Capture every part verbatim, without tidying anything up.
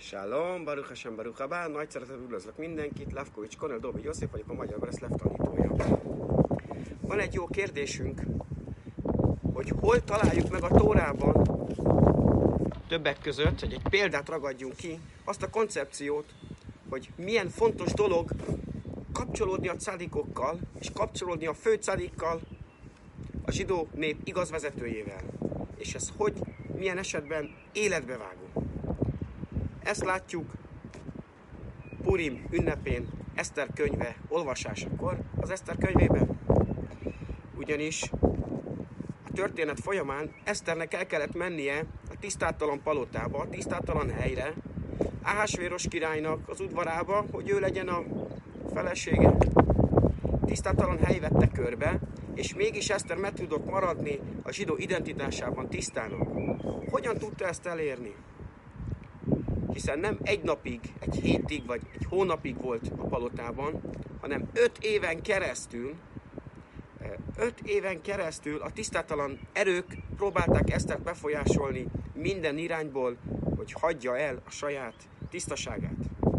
Shalom, Baruch Hashem, Baruch Abba, nagy szeretettel üdvözlök mindenkit, Levkovics Kornél Dobi József vagyok, a Magyar Breszlev tanítója. Van egy jó kérdésünk, hogy hol találjuk meg a Tórában, többek között, hogy egy példát ragadjunk ki, azt a koncepciót, hogy milyen fontos dolog kapcsolódni a cadikokkal, és kapcsolódni a fő cadikkal, a zsidó nép igaz vezetőjével. És ez hogy, milyen esetben életbevágó. Ezt látjuk Purim ünnepén, Eszter könyve olvasásakor, az Eszter könyvében. Ugyanis a történet folyamán Eszternek el kellett mennie a tisztátalan palotába, a tisztátalan helyre, Ahasvéros királynak az udvarába, hogy ő legyen a felesége. Tisztátalan hely vette körbe, és mégis Eszter meg tudott maradni a zsidó identitásában tisztának. Hogyan tudta ezt elérni? Hiszen nem egy napig, egy hétig vagy egy hónapig volt a palotában, hanem öt éven keresztül, öt éven keresztül a tisztátalan erők próbálták Esztert befolyásolni minden irányból, hogy hagyja el a saját tisztaságát.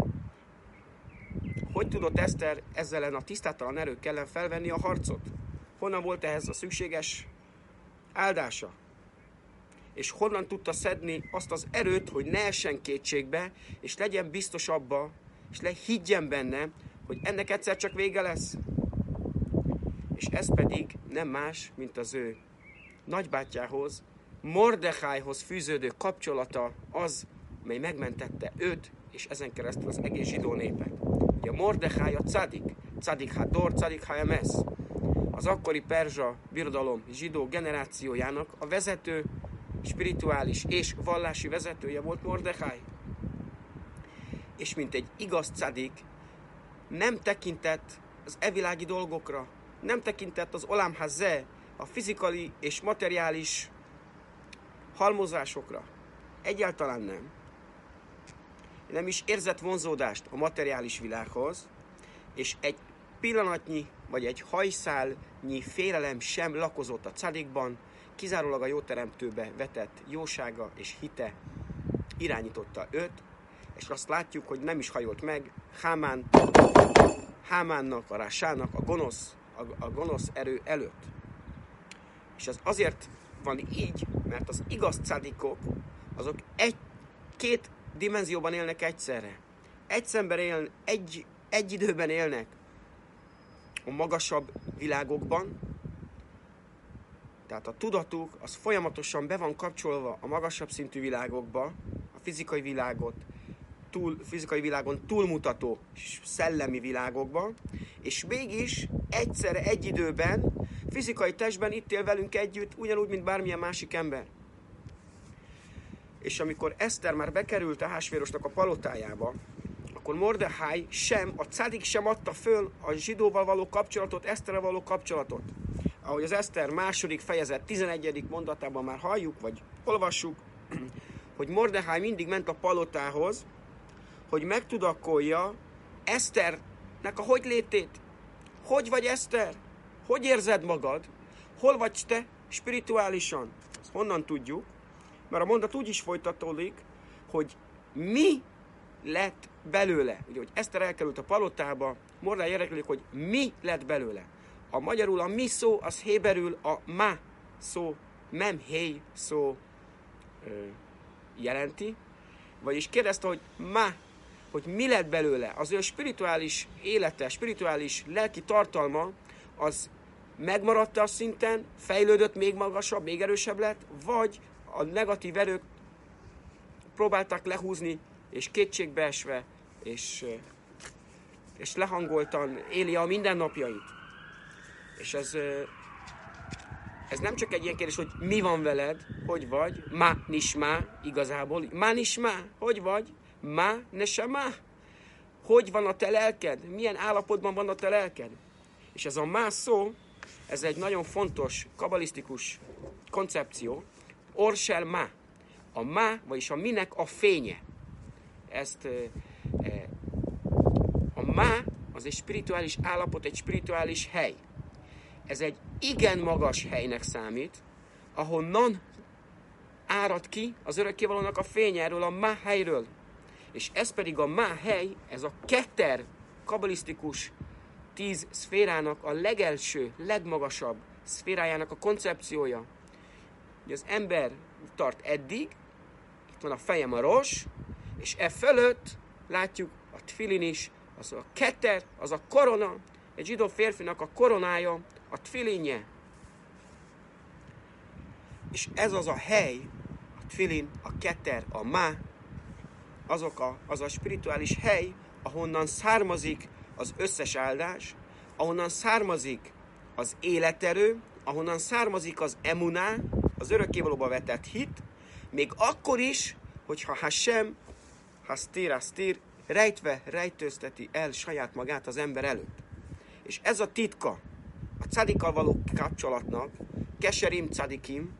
Hogy tudott Eszter ezzel ellen a tisztátalan erők ellen felvenni a harcot? Honnan volt ehhez a szükséges áldása? És honnan tudta szedni azt az erőt, hogy ne essen kétségbe, és legyen biztos abba, és lehiggyen benne, hogy ennek egyszer csak vége lesz. És ez pedig nem más, mint az ő nagybátyjához, Mordechájhoz fűződő kapcsolata az, mely megmentette őt, és ezen keresztül az egész zsidó népet. Ugye Mordecháj a cadik, cadik hador, cadik ha-emes, az akkori perzsa birodalom zsidó generációjának a vezető, spirituális és vallási vezetője volt Mordecháj. És mint egy igaz cadik, nem tekintett az evilági dolgokra, nem tekintett az olam hazé, a fizikai és materiális halmozásokra. Egyáltalán nem. Nem is érzett vonzódást a materiális világhoz, és egy pillanatnyi, vagy egy hajszálnyi félelem sem lakozott a cadikban, kizárólag a jóteremtőbe vetett jósága és hite irányította őt, és azt látjuk, hogy nem is hajolt meg Hámán, Hámánnak, a rásának, a gonosz, a, a gonosz erő előtt. És ez azért van így, mert az igaz cadikok, azok egy, két dimenzióban élnek egyszerre. Egy szemben élnek, egy, egy időben élnek a magasabb világokban, tehát a tudatuk az folyamatosan be van kapcsolva a magasabb szintű világokba, a fizikai világot, túl, fizikai világon túlmutató szellemi világokba, és mégis egyszerre, egy időben, fizikai testben itt él velünk együtt, ugyanúgy, mint bármilyen másik ember. És amikor Eszter már bekerült Ahasvérosnak a palotájába, akkor Mordecháj sem, a cadik sem adta föl a zsidóval való kapcsolatot, Eszterrel való kapcsolatot. Ahogy az Eszter második fejezet tizenegyedik mondatában már halljuk, vagy olvassuk, hogy Mordecháj mindig ment a palotához, hogy megtudakolja Eszternek a hogylétét. Hogy vagy, Eszter? Hogy érzed magad? Hol vagy te spirituálisan? Ezt honnan tudjuk? Mert a mondat úgy is folytatódik, hogy mi lett belőle. Ugye, hogy Eszter elkerült a palotába, Mordecháj érdeklődik, hogy mi lett belőle. A magyarul a mi szó, az héberül a ma szó, mem hely szó ö, jelenti. Vagyis kérdezte, hogy ma, hogy mi lett belőle. Az ő spirituális élete, spirituális lelki tartalma, az megmaradt a szinten, fejlődött, még magasabb, még erősebb lett, vagy a negatív erők próbáltak lehúzni, és kétségbeesve, és, és lehangoltan éli a mindennapjait. És ez, ez nem csak egy ilyen kérdés, hogy mi van veled, hogy vagy, ma nisma igazából, ma nisma, hogy vagy, ma nesama, hogy van a te lelked, milyen állapotban van a te lelked. És ez a ma szó, ez egy nagyon fontos, kabalisztikus koncepció, orsel ma, a ma, vagyis a minek a fénye. Ezt a ma, az egy spirituális állapot, egy spirituális hely. Ez egy igen magas helynek számít, ahonnan árad ki az örökkévalónak a fénye erről a ma helyről. És ez pedig a má hely, ez a keter kabalisztikus tíz szférának a legelső, legmagasabb szférájának a koncepciója. Hogy az ember tart eddig, itt van a fejem a ros, és e fölött látjuk a tfilin is, az a keter, az a korona, egy zsidó férfinak a koronája, a tfilinje. És ez az a hely, a tfilin, a keter, a má, azok a, az a spirituális hely, ahonnan származik az összes áldás, ahonnan származik az életerő, ahonnan származik az emuná, az örökkévalóba vetett hit, még akkor is, hogyha Hashem, hasztír, hasztír, rejtve, rejtőzteti el saját magát az ember előtt. És ez a titka a cádikkal való kapcsolatnak, keserim cádikim,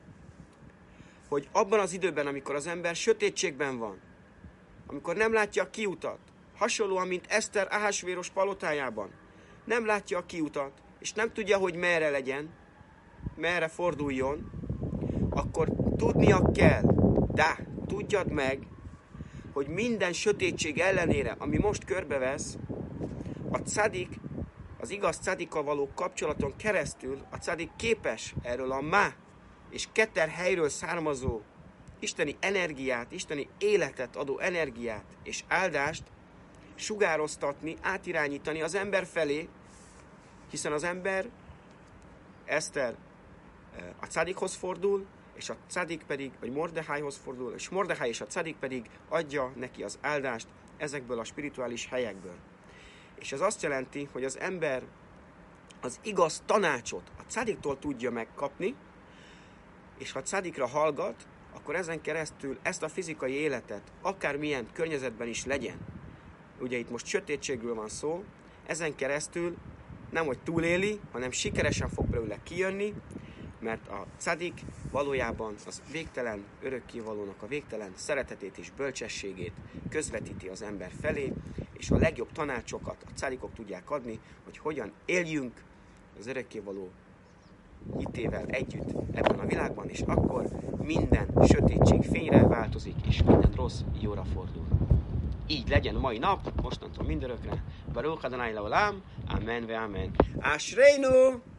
hogy abban az időben, amikor az ember sötétségben van, amikor nem látja a kiutat, hasonlóan, mint Eszter Ahasvéros palotájában, nem látja a kiutat, és nem tudja, hogy merre legyen, merre forduljon, akkor tudnia kell, de tudjad meg, hogy minden sötétség ellenére, ami most körbevesz, a cádik, az igaz cádikkal való kapcsolaton keresztül a cádik képes erről a má és keter helyről származó isteni energiát, isteni életet adó energiát és áldást sugároztatni, átirányítani az ember felé, hiszen az ember, Eszter, a cádikhoz fordul, és a cádik pedig, vagy Mordehájhoz fordul, és Mordeháj és a cádik pedig adja neki az áldást ezekből a spirituális helyekből. És ez azt jelenti, hogy az ember az igaz tanácsot a cádiktól tudja megkapni, és ha a cádikra hallgat, akkor ezen keresztül ezt a fizikai életet, akármilyen környezetben is legyen, ugye itt most sötétségről van szó, ezen keresztül nem hogy túléli, hanem sikeresen fog belőle kijönni, mert a cádik valójában az végtelen örökkévalónak a végtelen szeretetét és bölcsességét közvetíti az ember felé, és a legjobb tanácsokat a cádikok tudják adni, hogy hogyan éljünk az örökkévaló hitével együtt ebben a világban, és akkor minden sötétség fényre változik, és minden rossz jóra fordul. Így legyen a mai nap, mostantól mindörökre. Baruch Adonai Leolam, amen ve amen. Ashreinu!